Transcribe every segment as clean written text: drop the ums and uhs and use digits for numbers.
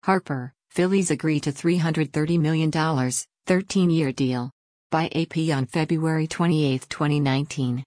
Harper, Phillies agree to $330 million, 13-year deal. By AP on February 28, 2019.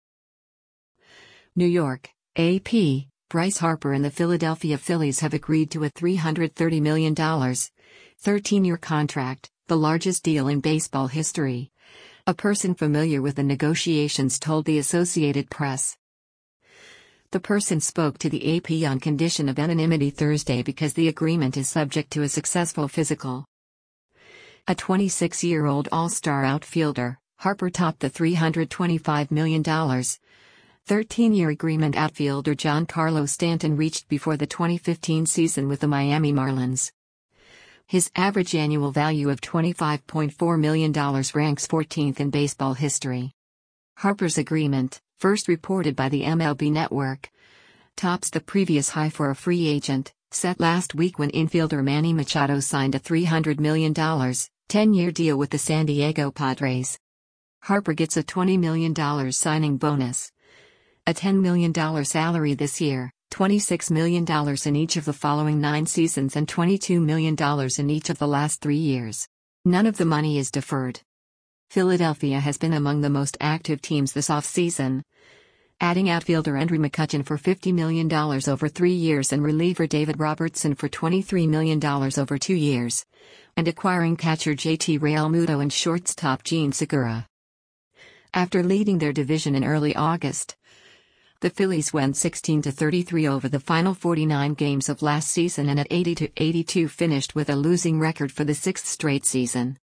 New York, AP, Bryce Harper and the Philadelphia Phillies have agreed to a $330 million, 13-year contract, the largest deal in baseball history. A person familiar with the negotiations told the Associated Press. The person spoke to the AP on condition of anonymity Thursday because the agreement is subject to a successful physical. A 26-year-old all-star outfielder, Harper topped the $325 million, 13-year agreement outfielder Giancarlo Stanton reached before the 2015 season with the Miami Marlins. His average annual value of $25.4 million ranks 14th in baseball history. Harper's agreement, first reported by the MLB Network, tops the previous high for a free agent, set last week when infielder Manny Machado signed a $300 million, 10-year deal with the San Diego Padres. Harper gets a $20 million signing bonus, a $10 million salary this year, $26 million in each of the following 9 seasons and $22 million in each of the last 3 years. None of the money is deferred. Philadelphia has been among the most active teams this offseason, adding outfielder Andrew McCutchen for $50 million over 3 years and reliever David Robertson for $23 million over 2 years, and acquiring catcher JT Realmuto and shortstop Jean Segura. After leading their division in early August, the Phillies went 16-33 over the final 49 games of last season and at 80-82 finished with a losing record for the 6th straight season.